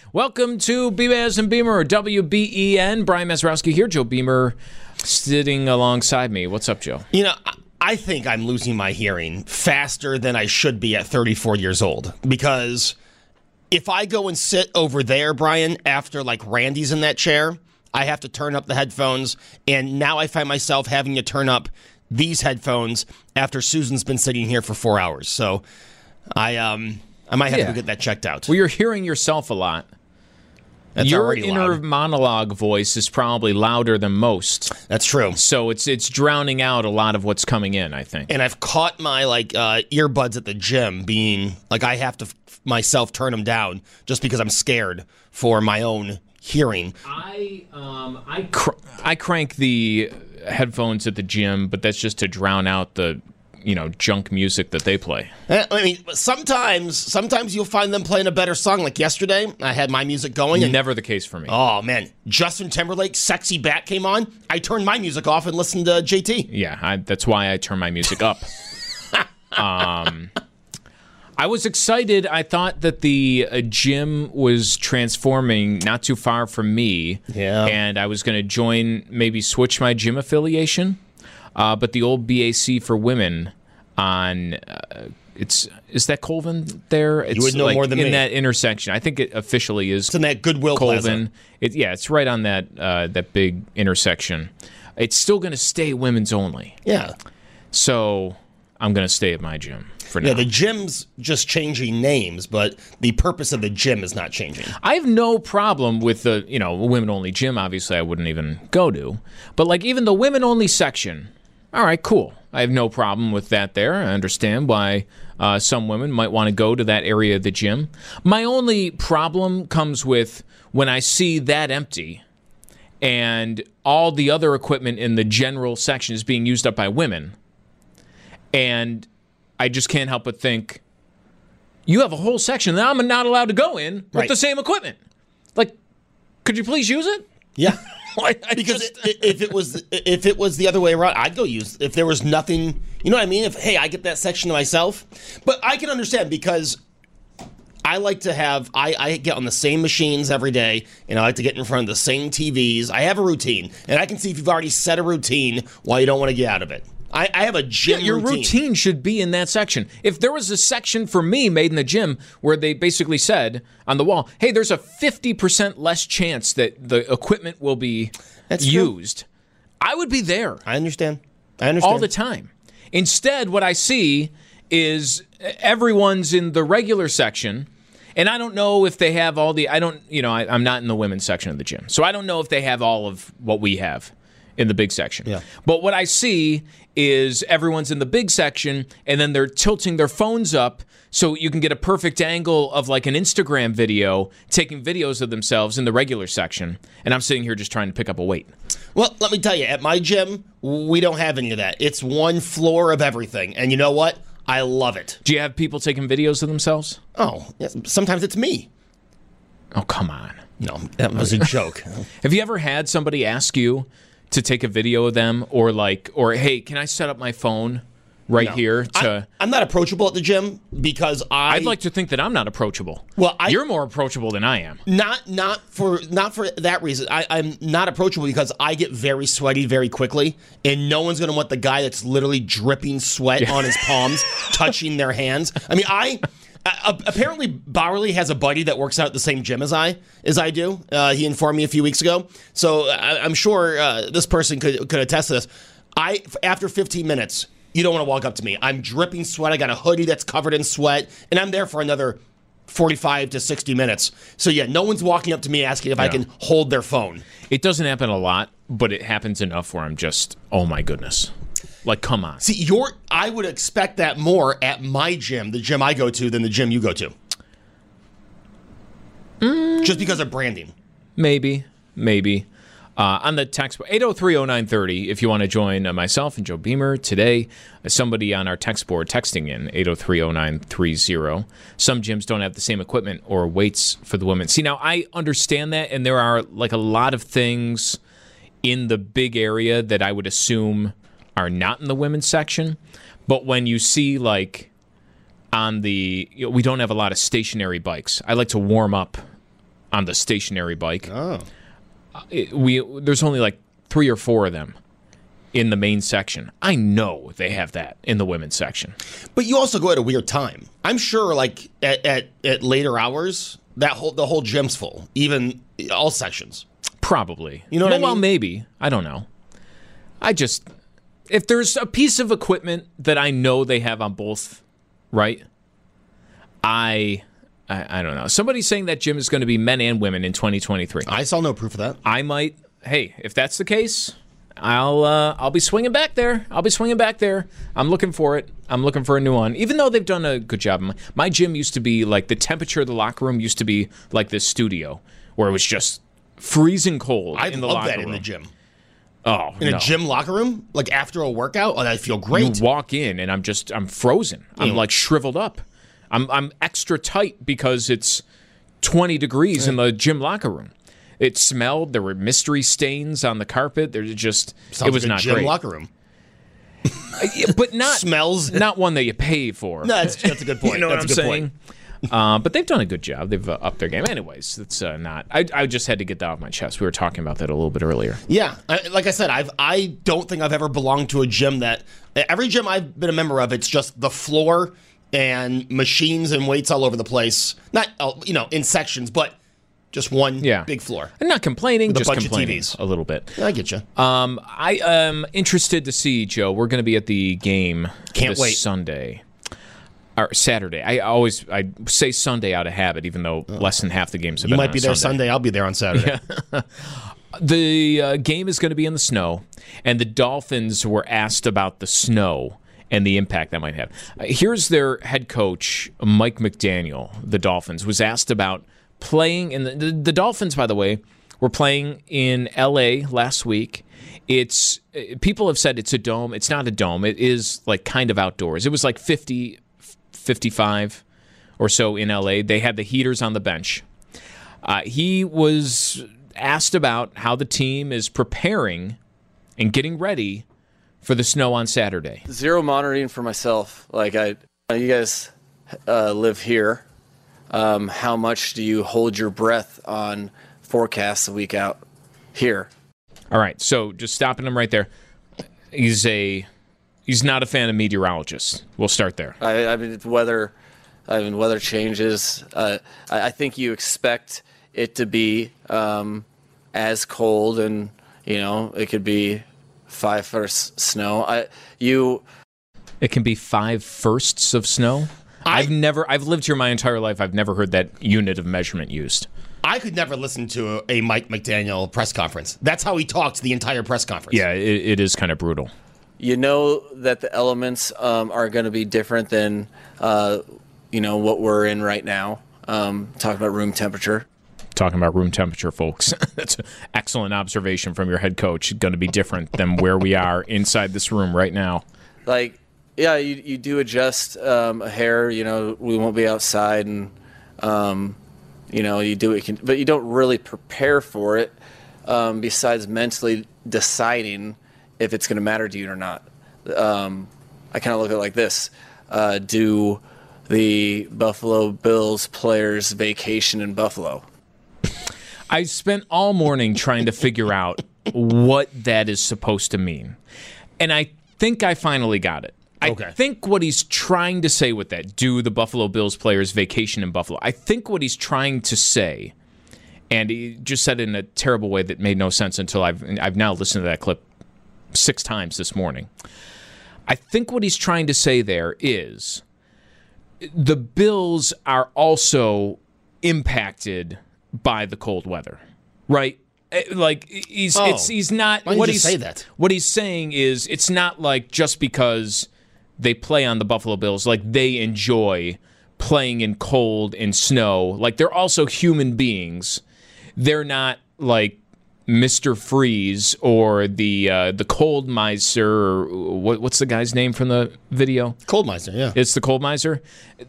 Welcome to Beamaz and Beamer, WBEN. Brian Mazurowski here. Joe Beamer sitting alongside me. What's up, Joe? You know, I think I'm losing my hearing faster than I should be at 34 years old. Because if I go and sit over there, Brian, after like Randy's in that chair, I have to turn up the headphones. And now I find myself having to turn up these headphones after Susan's been sitting here for 4 hours. So I might have to go get that checked out. Well, you're hearing yourself a lot. That's Your already inner loud. monologue voice is probably louder than most. That's true. So it's drowning out a lot of what's coming in, I think. And I've caught my earbuds at the gym being like I have to myself turn them down just because I'm scared for my own hearing. I crank the headphones at the gym, but that's just to drown out the junk music that they play. I mean, sometimes you'll find them playing a better song. Like yesterday, I had my music going. And, never the case for me. Oh, man. Justin Timberlake's Sexy Back came on. I turned my music off and listened to JT. Yeah, that's why I turn my music up. I was excited. I thought that the gym was transforming not too far from me. Yeah. And I was going to switch my gym affiliation. But the old BAC for women on is that Colvin there? It's you would know more than me. In that intersection. I think it officially is. It's in that Goodwill Colvin. Plaza. It's right on that big intersection. It's still going to stay women's only. Yeah. So I'm going to stay at my gym for now. Yeah, the gym's just changing names, but the purpose of the gym is not changing. I have no problem with the women-only gym. Obviously, I wouldn't even go to. But like even the women-only section. All right, cool. I have no problem with that there. I understand why some women might want to go to that area of the gym. My only problem comes with when I see that empty and all the other equipment in the general section is being used up by women. And I just can't help but think, you have a whole section that I'm not allowed to go in with the same equipment. Like, could you please use it? Yeah. Because if it was the other way around, I'd go use. If there was nothing, you know what I mean? I get that section to myself. But I can understand because I like to have, I get on the same machines every day, and I like to get in front of the same TVs. I have a routine, and I can see if you've already set a routine why you don't want to get out of it. I have a gym your routine should be in that section. If there was a section for me made in the gym where they basically said on the wall, hey, there's a 50% less chance that the equipment will be used, I would be there. I understand. All the time. Instead, what I see is everyone's in the regular section, and I don't know if they have all the, I'm not in the women's section of the gym, so I don't know if they have all of what we have in the big section. Yeah. But what I see is everyone's in the big section, and then they're tilting their phones up so you can get a perfect angle of like an Instagram video, taking videos of themselves in the regular section. And I'm sitting here just trying to pick up a weight. Well, let me tell you, at my gym, we don't have any of that. It's one floor of everything. And you know what? I love it. Do you have people taking videos of themselves? Oh, yes, sometimes it's me. Oh, come on. No, that was a joke. Have you ever had somebody ask you to take a video of them or hey, can I set up my phone here? I'm not approachable at the gym because I'd like to think that I'm not approachable. Well, you're more approachable than I am. Not for that reason. I'm not approachable because I get very sweaty very quickly, and no one's going to want the guy that's literally dripping sweat on his palms touching their hands. I mean, apparently, Bowerly has a buddy that works out at the same gym as I do. He informed me a few weeks ago. So I'm sure this person could attest to this. After 15 minutes, you don't want to walk up to me. I'm dripping sweat. I got a hoodie that's covered in sweat, and I'm there for another 45 to 60 minutes. So, yeah, no one's walking up to me asking if I can hold their phone. It doesn't happen a lot, but it happens enough where I'm just, oh, my goodness. Like, come on. See, I would expect that more at my gym, the gym I go to, than the gym you go to. Just because of branding. Maybe. On the text, 8030930, if you want to join myself and Joe Beamer today, somebody on our text board texting in 8030930. Some gyms don't have the same equipment or weights for the women. See, now I understand that, and there are like a lot of things in the big area that I would assume are not in the women's section. But when you see like on we don't have a lot of stationary bikes. I like to warm up on the stationary bike. Oh. There's only like 3 or 4 of them in the main section. I know they have that in the women's section. But you also go at a weird time. I'm sure, like at later hours, the whole gym's full, even all sections. Probably. You know what I mean? Well, maybe. I don't know. If there's a piece of equipment that I know they have on both, right? I don't know. Somebody's saying that gym is going to be men and women in 2023. I saw no proof of that. I might. Hey, if that's the case, I'll be swinging back there. I'm looking for it. I'm looking for a new one. Even though they've done a good job. My gym used to be like the temperature of the locker room used to be like this studio where it was just freezing cold in the locker room. I love that in the gym. Oh, in a gym locker room, like after a workout, that'd feel great. You walk in and I'm frozen. I'm like shriveled up. I'm extra tight because it's 20 degrees in the gym locker room. It smelled. There were mystery stains on the carpet. It was like not gym great. Locker room, but not smells. Not one that you pay for. No, that's a good point. You know that's what I'm saying? But they've done a good job. They've upped their game. Anyways, it's not. I just had to get that off my chest. We were talking about that a little bit earlier. Yeah, like I said, I don't think I've ever belonged to a gym that every gym I've been a member of, it's just the floor and machines and weights all over the place. Not in sections, but just one big floor. I'm not complaining, with just a bunch complaining of TVs. A little bit. I get you. I am interested to see, Joe. We're going to be at the game Can't wait. Sunday. Or Saturday. I say Sunday out of habit, even though less than half the games have been on You might be there Sunday. I'll be there on Saturday. Yeah. The game is going to be in the snow, and the Dolphins were asked about the snow and the impact that might have. Here's their head coach, Mike McDaniel, the Dolphins, was asked about playing in the Dolphins, by the way, were playing in L.A. last week. People have said it's a dome. It's not a dome. It is like kind of outdoors. It was like 50, 55 or so in L.A. They had the heaters on the bench. He was asked about how the team is preparing and getting ready for the snow on Saturday. Zero monitoring for myself. Like you guys live here. How much do you hold your breath on forecasts a week out here? All right, so just stopping him right there. He's not a fan of meteorologists. We'll start there. I mean, weather changes. I think you expect it to be as cold, and it could be 5 firsts snow. It can be 5 firsts of snow. I've lived here my entire life. I've never heard that unit of measurement used. I could never listen to a Mike McDaniel press conference. That's how he talked the entire press conference. Yeah, it is kind of brutal. You know that the elements are going to be different than what we're in right now. Talking about room temperature. Talking about room temperature, folks. That's an excellent observation from your head coach. Going to be different than where we are inside this room right now. Like, yeah, you do adjust a hair. We won't be outside, and you do it, but you don't really prepare for it. Besides mentally deciding if it's going to matter to you or not. I kind of look at it like this: do the Buffalo Bills players vacation in Buffalo? I spent all morning trying to figure out what that is supposed to mean. And I think I finally got it. I think what he's trying to say with that, do the Buffalo Bills players vacation in Buffalo? I think what he's trying to say, and he just said it in a terrible way that made no sense until I've now listened to that clip 6 times this morning. I think what he's trying to say there is the Bills are also impacted by the cold weather, right? Like he's not. Why did you say that? What he's saying is it's not like just because they play on the Buffalo Bills, like they enjoy playing in cold and snow. Like they're also human beings. They're not like Mr. Freeze or the Cold Miser, or what's the guy's name from the video? Cold Miser, yeah. It's the Cold Miser?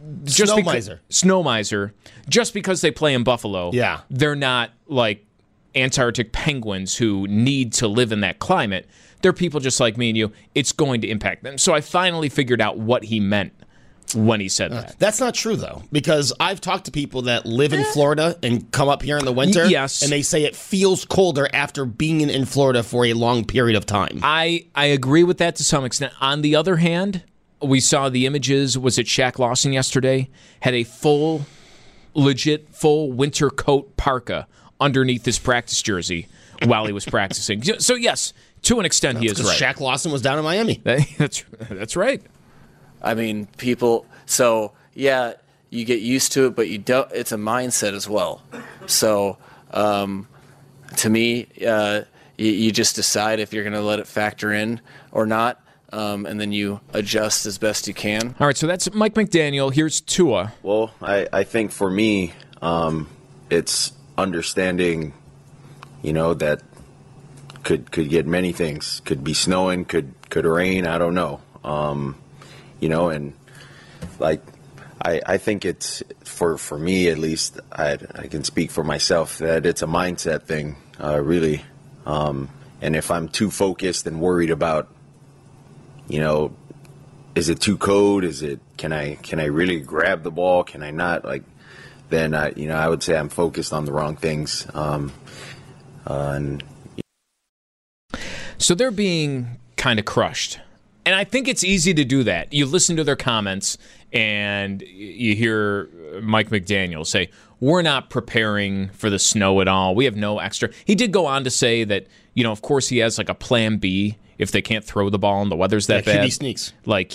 Snow Miser. Just because they play in Buffalo, yeah, they're not like Antarctic penguins who need to live in that climate. They're people just like me and you. It's going to impact them. So I finally figured out what he meant when he said that. That's not true, though, because I've talked to people that live in Florida and come up here in the winter. Yes. And they say it feels colder after being in Florida for a long period of time. I agree with that to some extent. On the other hand, we saw the images. Was it Shaq Lawson yesterday? Had a legit full winter coat parka underneath his practice jersey while he was practicing. So, yes, to an extent, he is right. Shaq Lawson was down in Miami. That's right. I mean, people. So yeah, you get used to it, but you don't. It's a mindset as well. So to me, you just decide if you're going to let it factor in or not, and then you adjust as best you can. All right, so that's Mike McDaniel. Here's Tua. Well, I think for me, it's understanding, that could get many things. Could be snowing, could rain. I don't know. And like I think it's for me at least. I can speak for myself that it's a mindset thing, really. And if I'm too focused and worried about, is it too cold? Can I really grab the ball? Can I not? Then I would say I'm focused on the wrong things. So they're being kind of crushed. And I think it's easy to do that. You listen to their comments and you hear Mike McDaniel say, we're not preparing for the snow at all. We have no extra. He did go on to say that, of course he has like a plan B if they can't throw the ball and the weather's that bad. QB sneaks. But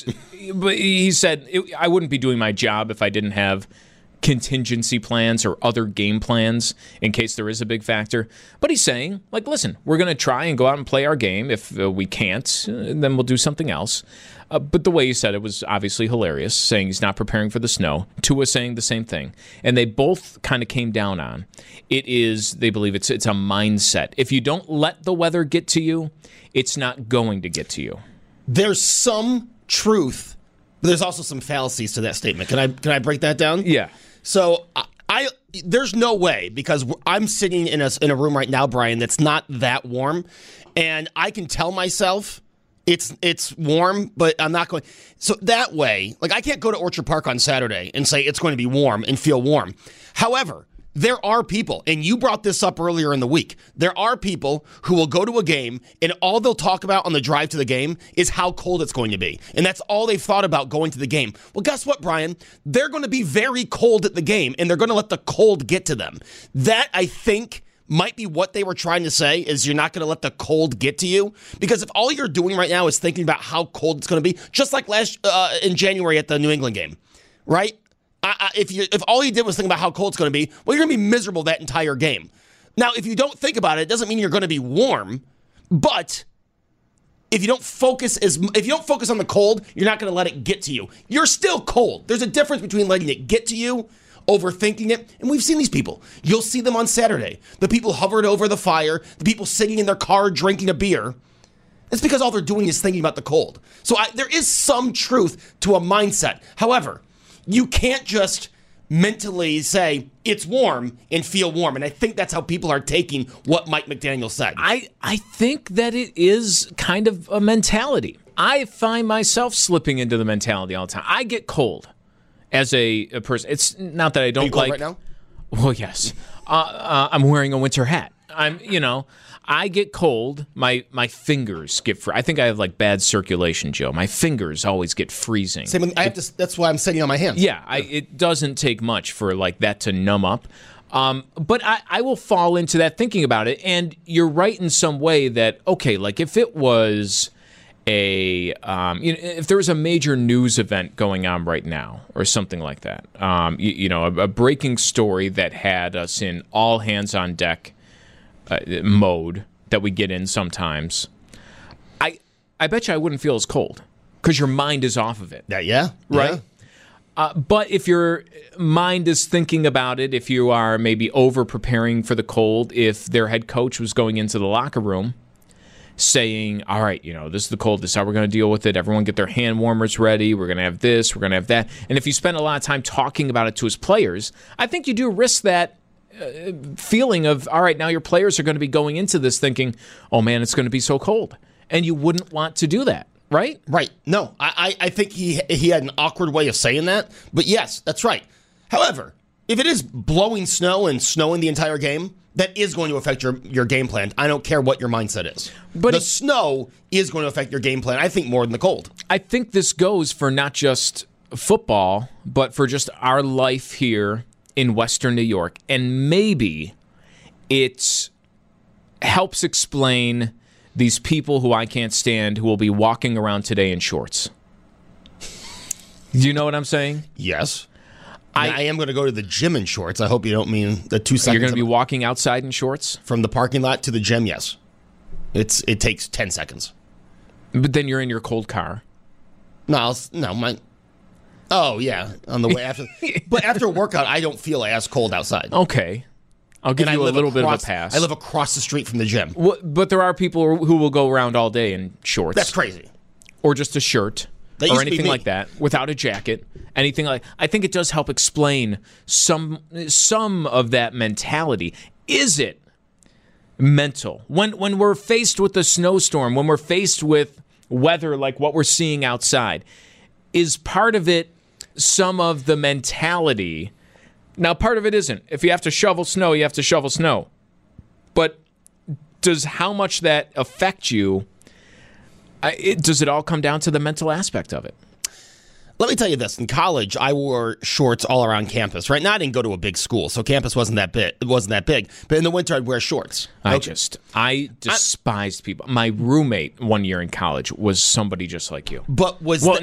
he said, I wouldn't be doing my job if I didn't have contingency plans or other game plans in case there is a big factor. But he's saying, listen, we're going to try and go out and play our game. If we can't, then we'll do something else. But the way he said it was obviously hilarious, saying he's not preparing for the snow. Tua saying the same thing. And they both kind of came down on it is, they believe it's a mindset. If you don't let the weather get to you, it's not going to get to you. There's some truth, but there's also some fallacies to that statement. Can I break that down? Yeah. So there's no way, because I'm sitting in a room right now, Brian, that's not that warm, and I can tell myself it's warm, but I'm not going. So that way, I can't go to Orchard Park on Saturday and say it's going to be warm and feel warm. However, there are people, and you brought this up earlier in the week, there are people who will go to a game and all they'll talk about on the drive to the game is how cold it's going to be. And that's all they've thought about going to the game. Well, guess what, Brian? They're going to be very cold at the game, and they're going to let the cold get to them. That, I think, might be what they were trying to say, is you're not going to let the cold get to you. Because if all you're doing right now is thinking about how cold it's going to be, just like in January at the New England game, right? If all you did was think about how cold it's going to be, well, you're going to be miserable that entire game. Now, if you don't think about it, it doesn't mean you're going to be warm. But if you don't focus on the cold, you're not going to let it get to you. You're still cold. There's a difference between letting it get to you, overthinking it, and we've seen these people. You'll see them on Saturday. The people hovered over the fire, the people sitting in their car drinking a beer. It's because all they're doing is thinking about the cold. So there is some truth to a mindset. However, you can't just mentally say it's warm and feel warm. And I think that's how people are taking what Mike McDaniel said. I think that it is kind of a mentality. I find myself slipping into the mentality all the time. I get cold as a person. It's not that I don't Are you cold like. right now? Well, yes. I'm wearing a winter hat. I get cold. My fingers get I think I have bad circulation, Joe. My fingers always get freezing. Same. That's why I'm sitting on my hands. Yeah, it doesn't take much for that to numb up. But I will fall into that thinking about it. And you're right in some way that, okay, if it was if there was a major news event going on right now or something like that, a breaking story that had us in all hands on deck mode that we get in sometimes, I bet you I wouldn't feel as cold because your mind is off of it. Yeah. Right? Yeah. But if your mind is thinking about it, if you are maybe over-preparing for the cold, if their head coach was going into the locker room saying, all right, this is the cold, this is how we're going to deal with it, everyone get their hand warmers ready, we're going to have this, we're going to have that. And if you spend a lot of time talking about it to his players, I think you do risk that feeling of, all right, now your players are going to be going into this thinking, oh man, it's going to be so cold. And you wouldn't want to do that. right? Right. No, I think he had an awkward way of saying that, but yes, that's right. However, if it is blowing snow and snowing the entire game, that is going to affect your game plan. I don't care what your mindset is. But the snow is going to affect your game plan, I think, more than the cold. I think this goes for not just football, but for just our life here in Western New York. And maybe it helps explain these people who I can't stand who will be walking around today in shorts. Do you know what I'm saying? Yes. I am going to go to the gym in shorts. I hope you don't mean the 2 seconds. You're going to be walking outside in shorts? From the parking lot to the gym, yes. It takes 10 seconds. But then you're in your cold car. Oh, yeah, on the way after. But after a workout, I don't feel as cold outside. Okay. I'll give you a little bit of a pass. I live across the street from the gym. But there are people who will go around all day in shorts. That's crazy. Or just a shirt. Or anything like that, without a jacket, anything like. I think it does help explain some of that mentality. Is it mental when we're faced with a snowstorm, when we're faced with weather like what we're seeing outside? Is part of it some of the mentality? Now, part of it isn't. If you have to shovel snow, you have to shovel snow. But does how much that affect you? Does it all come down to the mental aspect of it? Let me tell you this. In college, I wore shorts all around campus, right? Now, I didn't go to a big school, so campus wasn't that big. It wasn't that big. But in the winter, I'd wear shorts. I despised people. My roommate one year in college was somebody just like you. But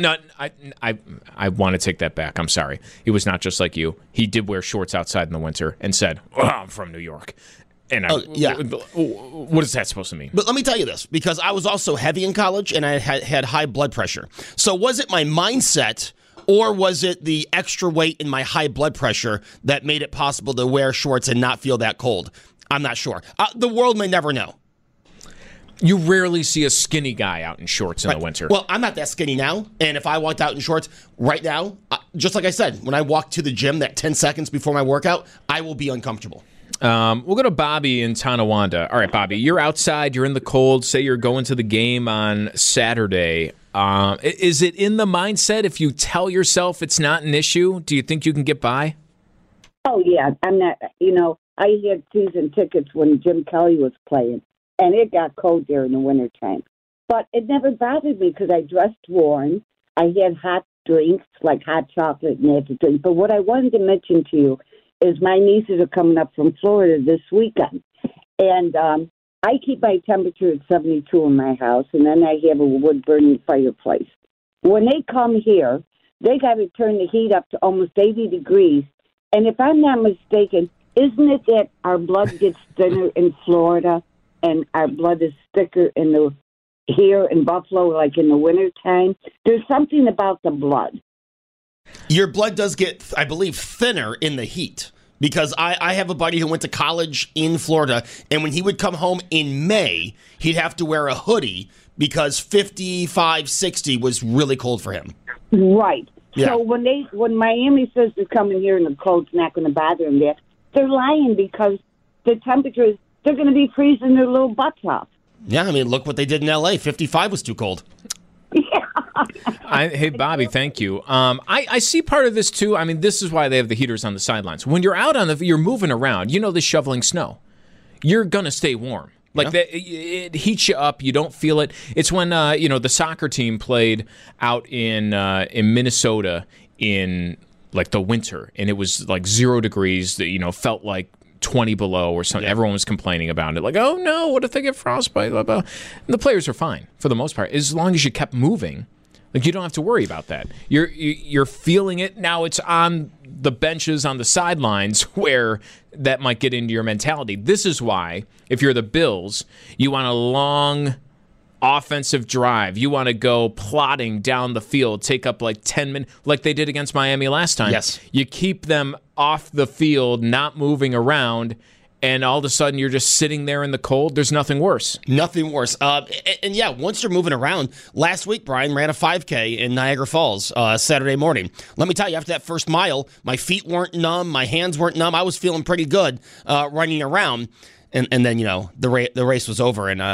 I want to take that back. I'm sorry. He was not just like you. He did wear shorts outside in the winter and said, I'm from New York. And what is that supposed to mean? But let me tell you this, because I was also heavy in college and I had high blood pressure. So was it my mindset or was it the extra weight in my high blood pressure that made it possible to wear shorts and not feel that cold? I'm not sure. The world may never know. You rarely see a skinny guy out in shorts in the winter. Well, I'm not that skinny now. And if I walked out in shorts right now, just like I said, when I walk to the gym that 10 seconds before my workout, I will be uncomfortable. We'll go to Bobby in Tonawanda. All right, Bobby, you're outside, you're in the cold. Say you're going to the game on Saturday. Is it in the mindset if you tell yourself it's not an issue? Do you think you can get by? Oh, yeah. I'm not, I had season tickets when Jim Kelly was playing, and it got cold there in the wintertime. But it never bothered me because I dressed warm. I had hot drinks, like hot chocolate and had to drink. But what I wanted to mention to you is my nieces are coming up from Florida this weekend. And I keep my temperature at 72 in my house, and then I have a wood-burning fireplace. When they come here, they got to turn the heat up to almost 80 degrees. And if I'm not mistaken, isn't it that our blood gets thinner in Florida and our blood is thicker here in Buffalo, like in the wintertime? There's something about the blood. Your blood does get, I believe, thinner in the heat because I have a buddy who went to college in Florida, and when he would come home in May, he'd have to wear a hoodie because 55, 60 was really cold for him. Right. Yeah. So when Miami says they're coming here and the cold's not going to bother them there, they're lying because the temperatures, they're going to be freezing their little butts off. Yeah, I mean, look what they did in L.A. 55 was too cold. Hey, Bobby, thank you. I see part of this, too. I mean, this is why they have the heaters on the sidelines. When you're out you're moving around, the shoveling snow. You're going to stay warm. Like, it heats you up. You don't feel it. It's when, the soccer team played out in Minnesota in, like, the winter, and it was, like, 0 degrees that, felt like 20 below or something. Yeah. Everyone was complaining about it. Like, oh, no, what if they get frostbite? Blah, blah. And the players are fine, for the most part. As long as you kept moving, like, you don't have to worry about that. You're feeling it. Now it's on the benches on the sidelines where that might get into your mentality. This is why, if you're the Bills, you want a long offensive drive. You want to go plodding down the field, take up like 10 minutes, like they did against Miami last time. Yes. You keep them off the field, not moving around, and all of a sudden you're just sitting there in the cold. There's nothing worse. Nothing worse. And yeah, once you're moving around, last week, Brian ran a 5K in Niagara Falls Saturday morning. Let me tell you, after that first mile, my feet weren't numb, my hands weren't numb. I was feeling pretty good running around. And then, the race was over, and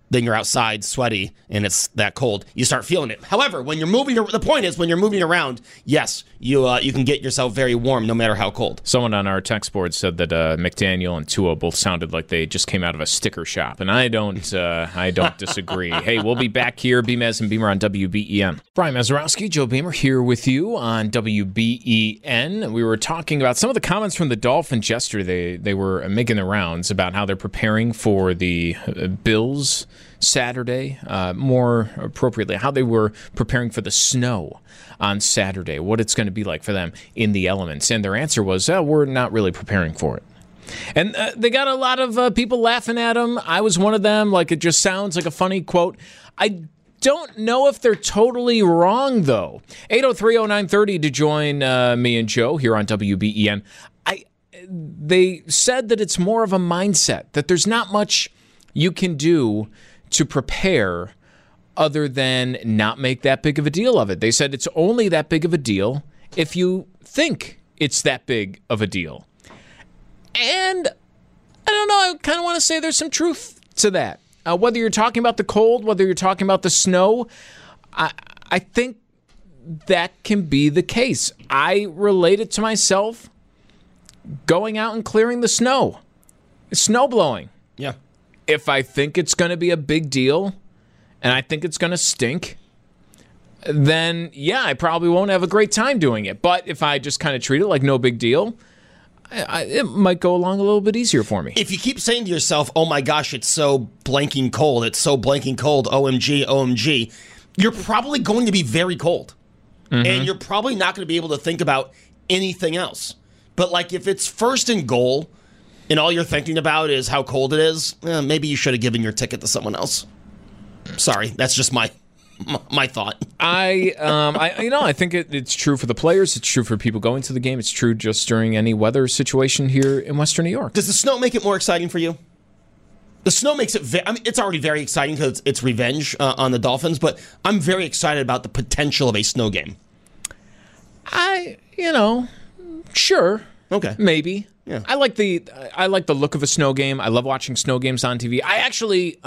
then you're outside sweaty and it's that cold. You start feeling it. However, when you're moving, the point is when you're moving around, yes, you can get yourself very warm no matter how cold. Someone on our text board said that McDaniel and Tua both sounded like they just came out of a sticker shop, and I don't disagree. Hey, we'll be back here, BMAS and Beamer on WBEN. Brian Mazurowski, Joe Beamer here with you on WBEN. We were talking about some of the comments from the Dolphins yesterday. They were making the rounds about how they're preparing for the Bills Saturday, more appropriately, how they were preparing for the snow on Saturday, what it's going to be like for them in the elements. And their answer was, we're not really preparing for it. And they got a lot of people laughing at them. I was one of them. Like, it just sounds like a funny quote. I don't know if they're totally wrong, though. 803-0930 to join me and Joe here on WBEN. They said that it's more of a mindset, that there's not much you can do to prepare other than not make that big of a deal of it. They said it's only that big of a deal if you think it's that big of a deal. And I don't know, I kind of want to say there's some truth to that. Whether you're talking about the cold, whether you're talking about the snow, I think that can be the case. I relate it to myself going out and clearing the snow. It's snow blowing. Yeah. If I think it's going to be a big deal and I think it's going to stink, then yeah, I probably won't have a great time doing it. But if I just kind of treat it like no big deal, it might go along a little bit easier for me. If you keep saying to yourself, oh my gosh, it's so blanking cold, OMG, OMG, you're probably going to be very cold. Mm-hmm. And you're probably not going to be able to think about anything else. But like if it's first and goal and all you're thinking about is how cold it is, maybe you should have given your ticket to someone else. Sorry, that's just my thought. I think it's true for the players. It's true for people going to the game. It's true just during any weather situation here in Western New York. Does the snow make it more exciting for you? The snow makes it. It's already very exciting because it's revenge on the Dolphins. But I'm very excited about the potential of a snow game. Sure. Okay. Maybe. Yeah. I like the look of a snow game. I love watching snow games on TV. I actually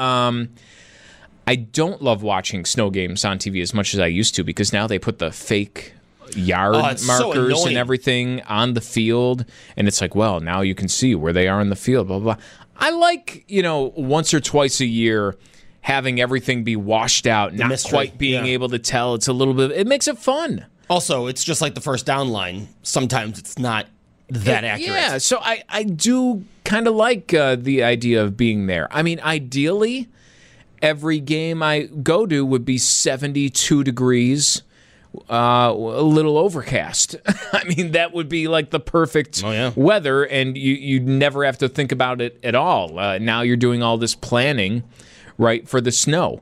I don't love watching snow games on TV as much as I used to because now they put the fake yard markers and everything on the field, and it's like, well, now you can see where they are in the field, blah, blah, blah. I like, once or twice a year having everything be washed out, not mystery. Quite being able to tell. It's a little bit, it makes it fun. Also, it's just like the first down line. Sometimes it's not that accurate. Yeah, so I do kind of like the idea of being there. I mean, ideally, every game I go to would be 72 degrees, a little overcast. I mean, that would be like the perfect weather, and you'd never have to think about it at all. Now you're doing all this planning, right, for the snow.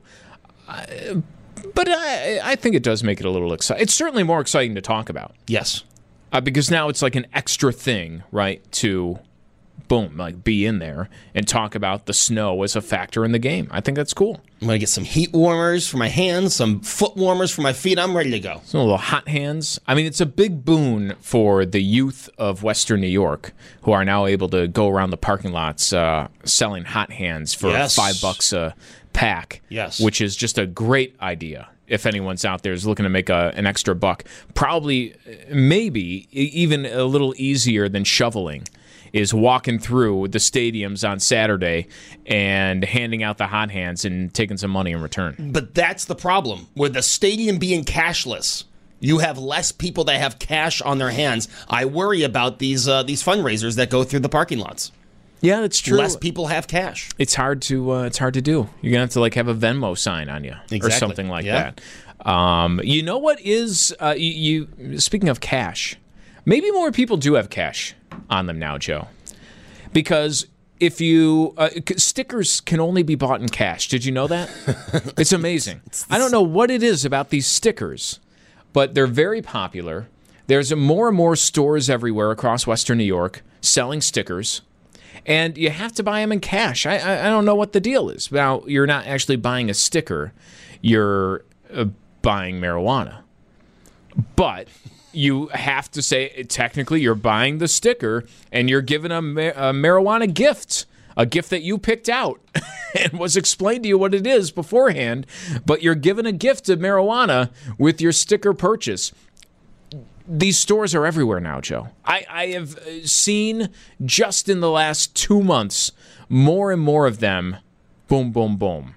But I think it does make it a little exciting. It's certainly more exciting to talk about. Yes. Because now it's like an extra thing, right, to, boom, like be in there and talk about the snow as a factor in the game. I think that's cool. I'm going to get some heat warmers for my hands, some foot warmers for my feet. I'm ready to go. Some little hot hands. I mean, it's a big boon for the youth of Western New York who are now able to go around the parking lots selling hot hands for $5 a pack, which is just a great idea. If anyone's out there is looking to make an extra buck, probably, maybe even a little easier than shoveling is walking through the stadiums on Saturday and handing out the hot hands and taking some money in return. But that's the problem. With the stadium being cashless, you have less people that have cash on their hands. I worry about these fundraisers that go through the parking lots. Yeah, that's true. Less people have cash. It's hard to do. You're gonna have to have a Venmo sign on you or something like that. You know what is you speaking of cash? Maybe more people do have cash on them now, Joe, because if you stickers can only be bought in cash. Did you know that? It's amazing. I don't know what it is about these stickers, but they're very popular. There's more and more stores everywhere across Western New York selling stickers. And you have to buy them in cash. I don't know what the deal is. Now, you're not actually buying a sticker. You're buying marijuana. But you have to say, technically, you're buying the sticker, and you're giving a marijuana gift, a gift that you picked out. and was explained to you what it is beforehand, but you're given a gift of marijuana with your sticker purchase. These stores are everywhere now, Joe. I have seen just in the last 2 months more and more of them, boom, boom, boom,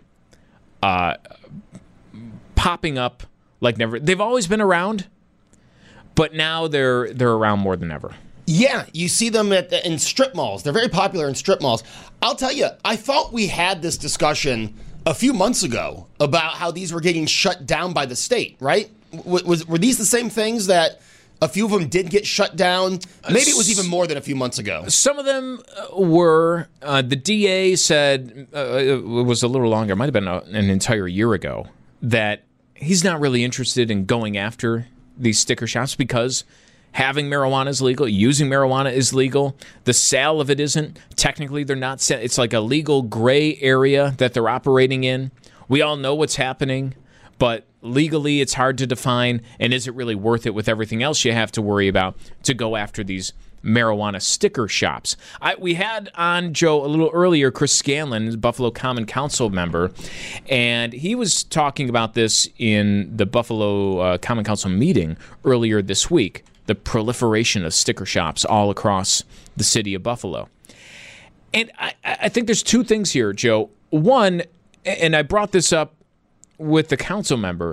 popping up like never. They've always been around, but now they're around more than ever. Yeah, you see them in strip malls. They're very popular in strip malls. I'll tell you, I thought we had this discussion a few months ago about how these were getting shut down by the state, right? Were these the same things that a few of them did get shut down? Maybe it was even more than a few months ago. Some of them were. The DA said, it was a little longer, it might have been an entire year ago, that he's not really interested in going after these sticker shops because having marijuana is legal, using marijuana is legal, the sale of it isn't. Technically, they're not. It's like a legal gray area that they're operating in. We all know what's happening, but legally it's hard to define, and is it really worth it with everything else you have to worry about to go after these marijuana sticker shops? We had on, Joe, a little earlier, Chris Scanlon, Buffalo Common Council member, and he was talking about this in the Buffalo Common Council meeting earlier this week, the proliferation of sticker shops all across the city of Buffalo. And I think there's two things here, Joe. One, and I brought this up with the council member,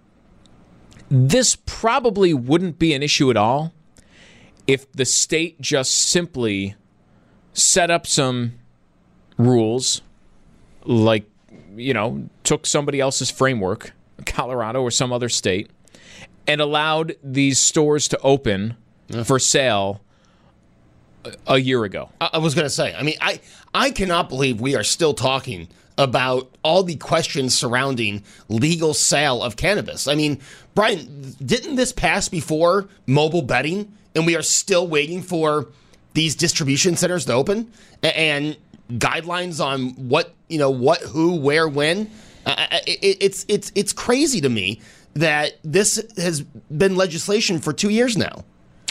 this probably wouldn't be an issue at all if the state just simply set up some rules, like, took somebody else's framework, Colorado or some other state, and allowed these stores to open for sale a year ago. I was going to say, I mean, I cannot believe we are still talking about all the questions surrounding legal sale of cannabis. I mean, Brian, didn't this pass before mobile betting, and we are still waiting for these distribution centers to open and guidelines on what, who, where, when? It's crazy to me that this has been legislation for 2 years now.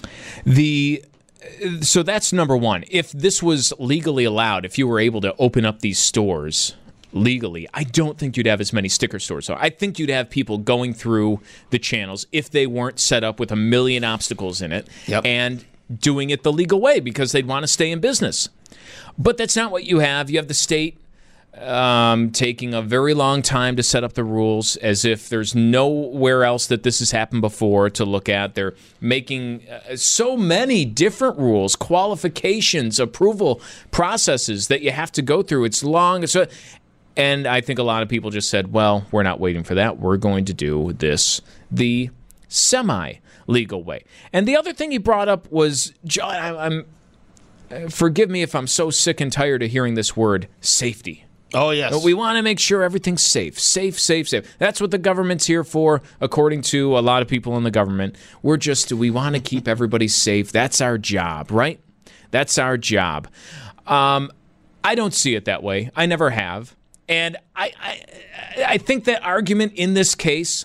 So that's number one. If this was legally allowed, if you were able to open up these stores legally, I don't think you'd have as many sticker stores. So I think you'd have people going through the channels if they weren't set up with a million obstacles in it, and doing it the legal way because they'd want to stay in business. But that's not what you have. You have the state taking a very long time to set up the rules, as if there's nowhere else that this has happened before to look at. They're making so many different rules, qualifications, approval processes that you have to go through. It's long. And I think a lot of people just said, well, we're not waiting for that. We're going to do this the semi-legal way. And the other thing he brought up was, John, forgive me if I'm so sick and tired of hearing this word, safety. Oh, yes. But we want to make sure everything's safe. Safe. That's what the government's here for, according to a lot of people in the government. We want to keep everybody safe. That's our job, right? That's our job. I don't see it that way. I never have. And I think that argument in this case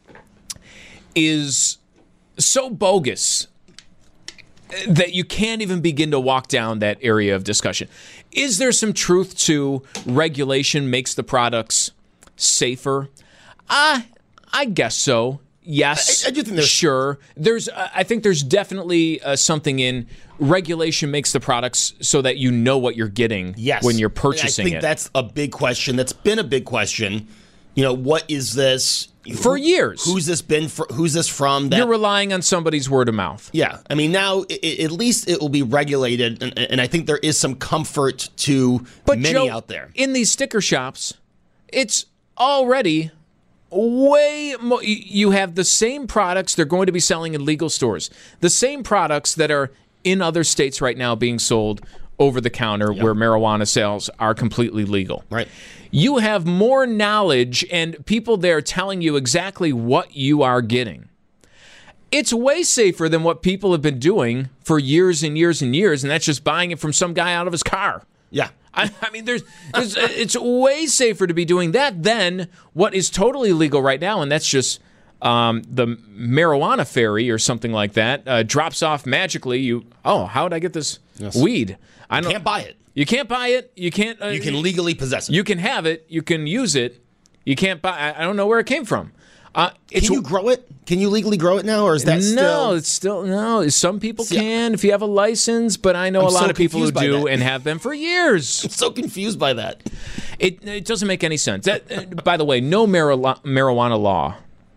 is so bogus that you can't even begin to walk down that area of discussion. Is there some truth to regulation makes the products safer? I guess so. Yes. I do think there's... Sure. I think there's definitely something in regulation makes the products so that you know what you're getting when you're purchasing it. I think that's a big question. That's been a big question. What is this? For years. Who's this been? Who's this from? You're relying on somebody's word of mouth. Yeah. I mean, now at least it will be regulated, and I think there is some comfort to many Joe, out there. In these sticker shops, it's already way more. You have the same products they're going to be selling in legal stores. The same products that are in other states right now being sold over the counter where marijuana sales are completely legal. Right. You have more knowledge and people there telling you exactly what you are getting. It's way safer than what people have been doing for years and years and years, and that's just buying it from some guy out of his car. Yeah. I mean, it's way safer to be doing that than what is totally legal right now, and that's just the marijuana ferry or something like that drops off magically. How did I get this weed? I can't buy it. You can't buy it. You can't. You can legally possess it. You can have it. You can use it. You can't buy. I don't know where it came from. Can you grow it? Can you legally grow it now, or is that still? No, it's still no. Some people can if you have a license, but I know a lot of people who do and have them for years. I'm so confused by that. It doesn't make any sense. That, by the way, no marijuana law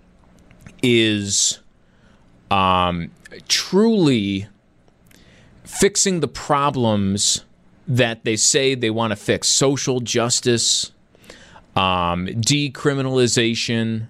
is truly fixing the problems that they say they want to fix. Social justice, decriminalization,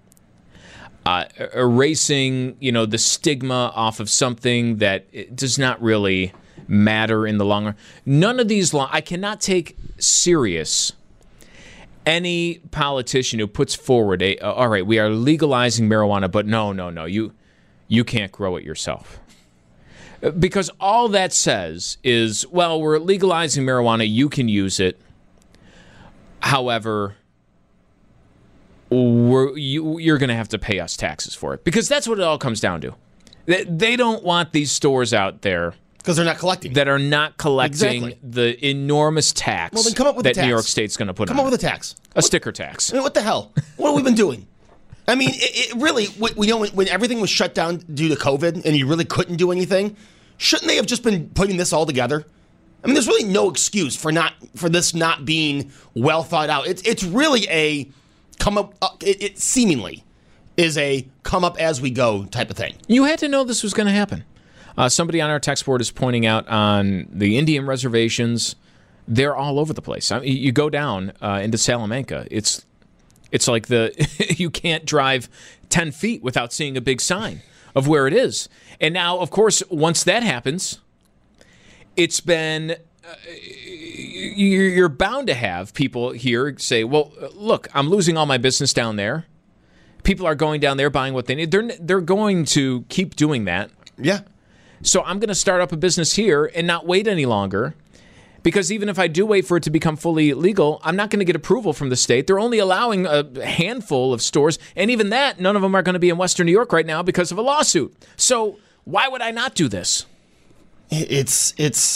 erasing, the stigma off of something that it does not really matter in the long run. None of these laws, I cannot take serious any politician who puts forward all right, we are legalizing marijuana, but no, you can't grow it yourself. Because all that says is, well, we're legalizing marijuana, you can use it. However, you're going to have to pay us taxes for it. Because that's what it all comes down to. They don't want these stores out there because they're not collecting. That are not collecting the enormous tax then come up with that a tax. New York State's going to put on. Come up with a tax. A sticker tax. I mean, what the hell? What have we been doing? I mean, it really, when everything was shut down due to COVID and you really couldn't do anything, shouldn't they have just been putting this all together? I mean, there's really no excuse for this not being well thought out. It's really a come up. It seemingly is a come up as we go type of thing. You had to know this was going to happen. Somebody on our text board is pointing out on the Indian reservations, they're all over the place. I mean, you go down into Salamanca, it's like you can't drive 10 feet without seeing a big sign of where it is. And now, of course, once that happens, it's been you're bound to have people here say, well, look, I'm losing all my business down there. People are going down there buying what they need. They're going to keep doing that. Yeah. So I'm going to start up a business here and not wait any longer, because even if I do wait for it to become fully legal, I'm not going to get approval from the state. They're only allowing a handful of stores, and even that, none of them are going to be in Western New York right now because of a lawsuit. So why would I not do this? It's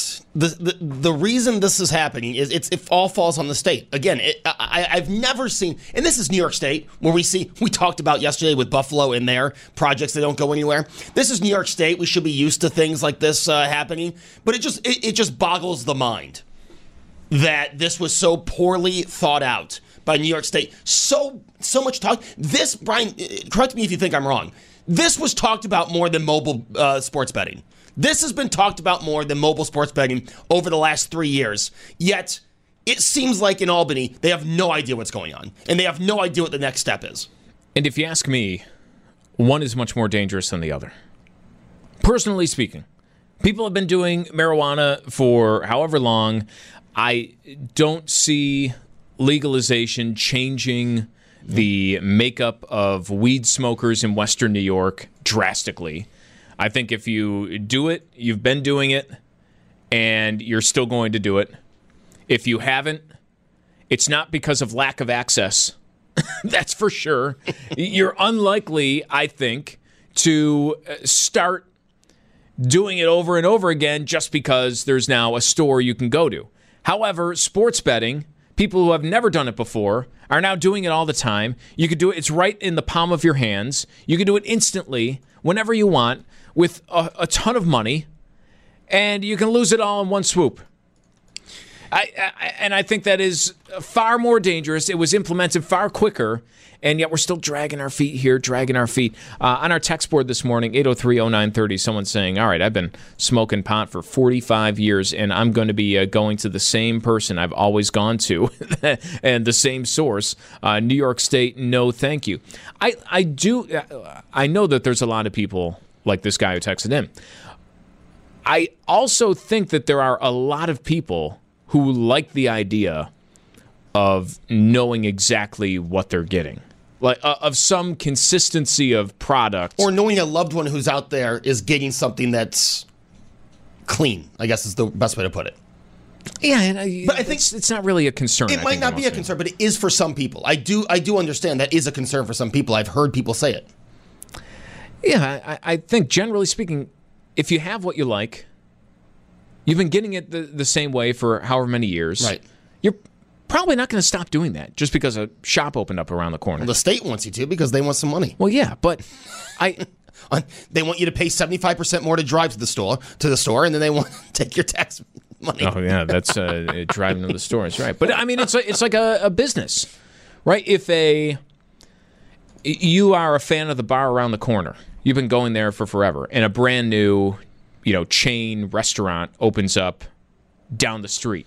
the reason this is happening is it all falls on the state. Again, I've never seen, and this is New York State, where we talked about yesterday with Buffalo and their projects that don't go anywhere. This is New York State. We should be used to things like this happening, but it just boggles the mind that this was so poorly thought out by New York State. So much talk. This, Brian, correct me if you think I'm wrong. This was talked about more than mobile sports betting. This has been talked about more than mobile sports betting over the last 3 years. Yet, it seems like in Albany, they have no idea what's going on. And they have no idea what the next step is. And if you ask me, one is much more dangerous than the other. Personally speaking, people have been doing marijuana for however long. I don't see legalization changing the makeup of weed smokers in Western New York drastically. I think if you do it, you've been doing it, and you're still going to do it. If you haven't, it's not because of lack of access. That's for sure. You're unlikely, I think, to start doing it over and over again just because there's now a store you can go to. However, sports betting, people who have never done it before are now doing it all the time. You could do it. It's right in the palm of your hands. You can do it instantly, whenever you want, with a ton of money, and you can lose it all in one swoop. I think that is far more dangerous. It was implemented far quicker, and yet we're still dragging our feet here, on our text board this morning, 803-0930, someone's saying, all right, I've been smoking pot for 45 years, and I'm going to be going to the same person I've always gone to, and the same source, New York State, no thank you. I know that there's a lot of people like this guy who texted in. I also think that there are a lot of people who like the idea of knowing exactly what they're getting, like of some consistency of product, or knowing a loved one who's out there is getting something that's clean, I guess is the best way to put it. Yeah, but I think it's not really a concern. It might not be a concern, but it is for some people. I do understand that is a concern for some people. I've heard people say it. Yeah, I think generally speaking, if you have what you like, You've been getting it the same way for however many years. Right. You're probably not going to stop doing that just because a shop opened up around the corner. Well, the state wants you to because they want some money. Well, yeah, but They want you to pay 75% more to drive to the store, and then they want to take your tax money. oh yeah, that's driving to the stores, right? But I mean, it's like a business, right? If you are a fan of the bar around the corner, you've been going there for forever, and a brand new, chain restaurant opens up down the street.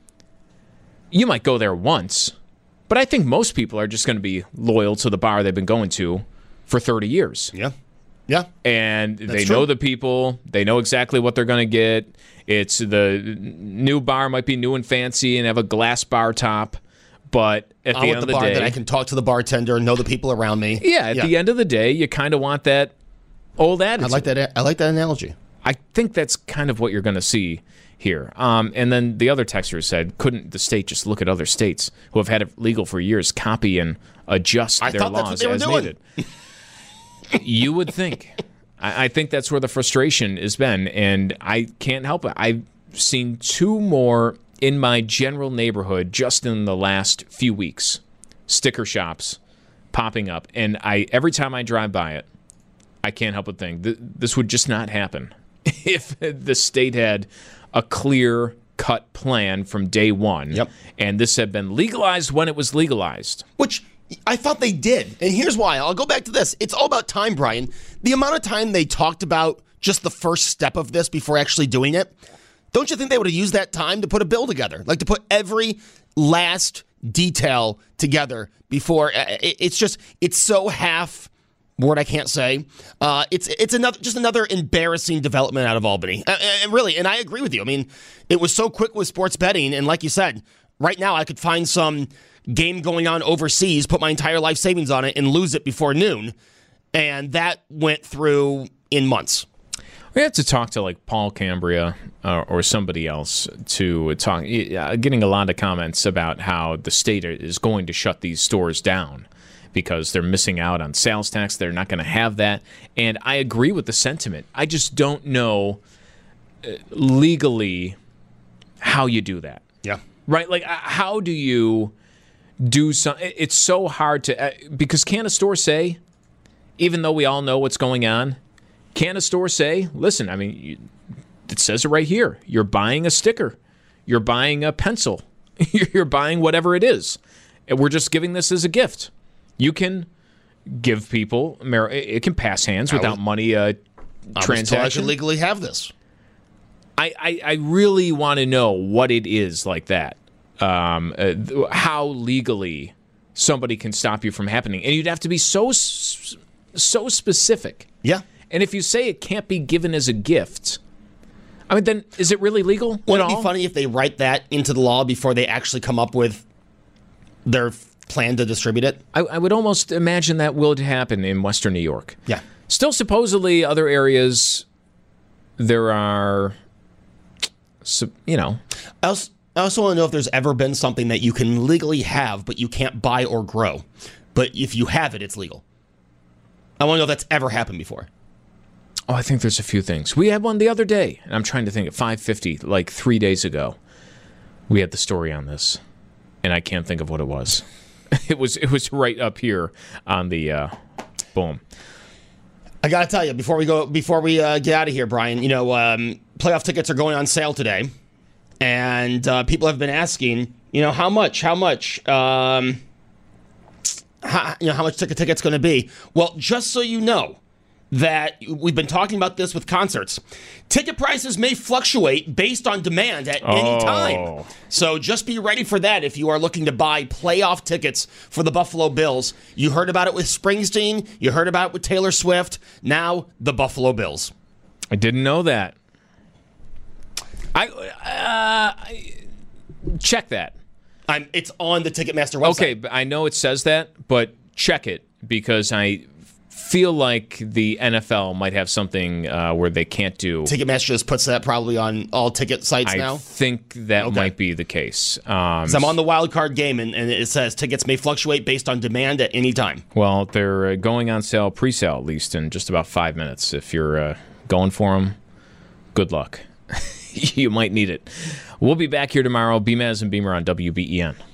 You might go there once, but I think most people are just going to be loyal to the bar they've been going to for 30 years. Yeah. Yeah. And they true. know the people. They know exactly what they're going to get. It's the new bar might be new and fancy and have a glass bar top, but at the end of the bar day, that I can talk to the bartender and know the people around me. yeah, at the end of the day, you kind of want that old attitude. I like that analogy. I think that's kind of what you're going to see here. And then the other texter said, couldn't the state just look at other states who have had it legal for years, copy and adjust I their thought that's what laws they were as doing. needed? You would think. I think that's where the frustration has been, and I can't help it. I've seen two more in my general neighborhood just in the last few weeks. Sticker shops popping up, and every time I drive by it, I can't help but think this would just not happen if the state had a clear-cut plan from day one, Yep. and this had been legalized when it was legalized. Which I thought they did. And here's why. I'll go back to this. It's all about time, Brian. The amount of time they talked about just the first step of this before actually doing it, don't you think they would have used that time to put a bill together? Like to put every last detail together before. It's so half. Word I can't say. It's another embarrassing development out of Albany. Really, and I agree with you. I mean, it was so quick with sports betting, and like you said, right now I could find some game going on overseas, put my entire life savings on it, and lose it before noon, and that went through in months. We have to talk to like Paul Cambria or somebody else to talk. Getting a lot of comments about how the state is going to shut these stores down because they're missing out on sales tax. They're not going to have that. And I agree with the sentiment. I just don't know legally how you do that. Yeah. Right? Like, how do you do something? It's so hard to... because can a store say, even though we all know what's going on, can a store say, listen, I mean, it says it right here. You're buying a sticker. You're buying a pencil. You're buying whatever it is. And we're just giving this as a gift. You can give people, it can pass hands without money transaction. I should legally have this. I really want to know what it is like that. How legally somebody can stop you from happening. And you'd have to be so specific. Yeah. And if you say it can't be given as a gift, I mean, then is it really legal? Wouldn't it be funny if they write that into the law before they actually come up with their plan to distribute it? I would almost imagine that will happen in Western New York. Yeah. Still, supposedly, other areas, there are, I also want to know if there's ever been something that you can legally have, but you can't buy or grow. But if you have it, it's legal. I want to know if that's ever happened before. Oh, I think there's a few things. We had one the other day, and I'm trying to think at 5:50, like 3 days ago. We had the story on this, and I can't think of what it was. It was right up here on the boom. I gotta tell you before we get out of here, Brian. Playoff tickets are going on sale today, and people have been asking, how much tickets going to be. Well, just so you know that we've been talking about this with concerts. Ticket prices may fluctuate based on demand at any time. So just be ready for that if you are looking to buy playoff tickets for the Buffalo Bills. You heard about it with Springsteen. You heard about it with Taylor Swift. Now, the Buffalo Bills. I didn't know that. I check that. It's on the Ticketmaster website. Okay, I know it says that, but check it because I feel like the NFL might have something where they can't do. Ticketmaster just puts that probably on all ticket sites now? I think that might be the case. 'Cause I'm on the wild card game, and it says tickets may fluctuate based on demand at any time. Well, they're going on sale, pre-sale at least, in just about 5 minutes. If you're going for them, good luck. you might need it. We'll be back here tomorrow. Beamaz and Beamer on WBEN.